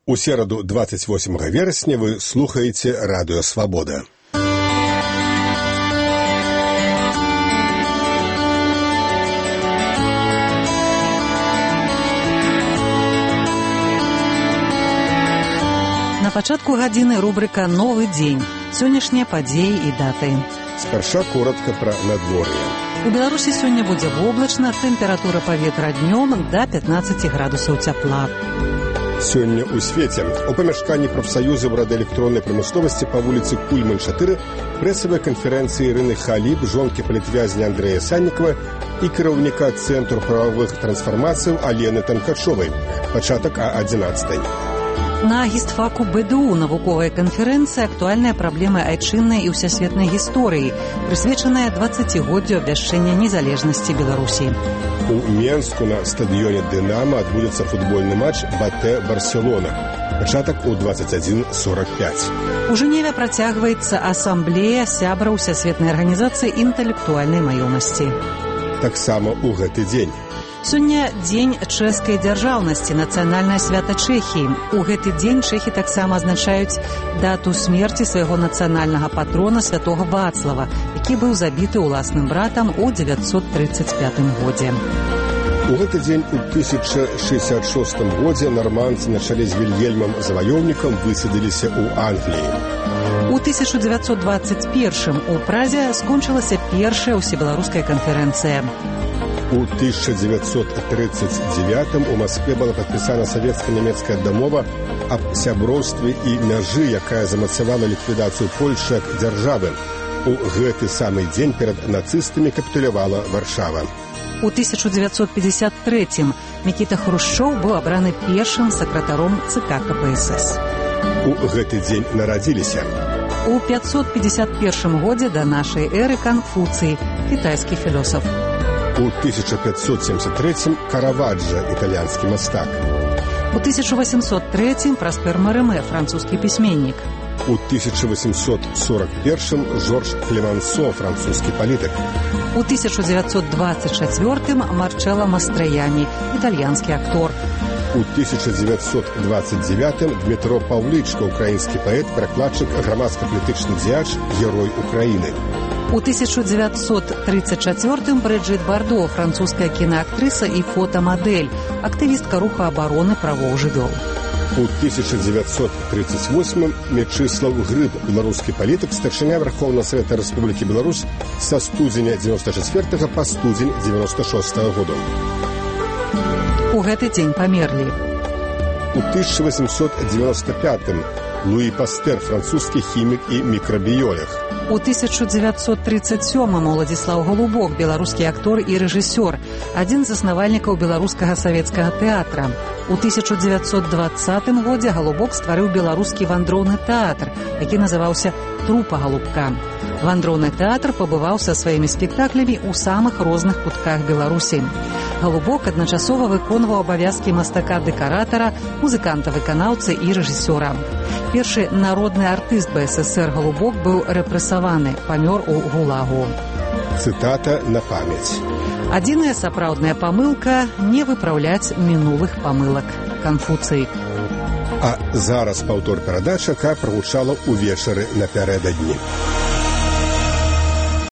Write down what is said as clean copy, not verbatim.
У сераду 28 верасня вы слухаеце радыё «Свабода». На пачатку гадзіны рубрыка «Новы дзень». Сённяшнія падзеі і даты. Спярша коратка пра надвор'е. У Беларусі сёння будзе воблачна, тэмпература паветра днём да 15 градусаў цяпла. Сёння ў свеце. У памяшканні прафсаюза радыёэлектроннай прамысловасці па вуліцы Кульман 4 прэсавая канферэнцыя Ірыны Халіб, жонкі палітвязня Андрэя Саннікава і кіраўніка Цэнтру прававых трансфармацыяў Алены Танкачовай. Пачатак о 11:00. На гістфаку БДУ навуковая канферэнцыя «Актуальныя праблемы айчыннай і ўсясветнай гісторыі», прысвечаная 20-годдзю абвяшчэння незалежнасці Беларусі. У Менску на стадыёне «Дынамо» адбудзецца футбольны матч БТ-Барселона. Пачатак у 21:45. У Жэневе працягваецца асамблея сябраў Усесветнай арганізацыі інтэлектуальнай маёмасці. Таксама ў гэты дзень. Сёння дзень чэшскай дзяржаўнасці, нацыянальнае свята Чэхіі. У гэты дзень чэхі таксама адзначаюць дату смерці свайго нацыянальнага патрона святога Вацлава, які быў забіты ўласным братам у 935 годзе. У гэты дзень у 1066 годзе нармандцы на чале з Вільгельмам Заваёўнікам высадзіліся ў Англіі. У 1921 у Празе скончылася першая ўсебеларуская канферэнцыя. У 1939 у Маскве была падпісана савецка-нямецкая дамова аб сяброўстве і мяжы, якая замацавала ліквідацыю Польшы як дзяржавы. У гэты самы дзень перад нацыстамі капітулявала Варшава. У 1953 Мікіта Хрушчоў быў абраны першым сакратаром ЦК КПСС. У гэты дзень нарадзіліся. У 551 годзе да нашай эры Канфуцый, кітайскі філосаф. У 1573 Караваджа, італьянскі мастак. У 1803 Праспер Марэмэ, французскі пісьменнік. У 1841 Жорж Клемансо, французскі палітык. У 1924 Марчелло Мастраяні, італьянскі актор. У 1929 Дмітро Паўлічка, украінскі паэт, перакладчык, грамадска-палітычны дзеяч, герой Украіны. У 1934 Брыджыт Бардо, французская кінаактрыса і фотамадэль, актывістка руху абароны правоў жывёл. У 1938 Мячыслаў Грыб, беларускі палітык, старшыня Верховнага Савета Рэспублікі Беларусь са студзеня 94 па студзень 96 годаў. У гэты дзень памерлі. У 1895 Луі Пастэр, французскі хімік і мікрабіёлог. У 1937 Уладзіслаў Голубок, беларускі актор і рэжысёр, адзін з заснавальнікаў беларускага савецкага тэатра. У 1920 годзе Голубок стварыў беларускі вандроўны тэатр, які называўся «Трупа Голубка». Вандроўны тэатр пабываў са сваімі спектаклямі ў самых розных кутках Беларусі. Голубок адначасова выконваў абавязкі мастака-дэкаратара, музыканта-выканаўцы і рэжысёра. Першы народны артыст БССР Голубок быў рэпрэсаваны, памёр у ГУЛАГу. Цытата на памяць. Адзіная сапраўдная памылка – не выпраўляць мінулых памылак. Канфуцый. А зараз паўтор перадача, якая прагучала ўвечары напярэдадні.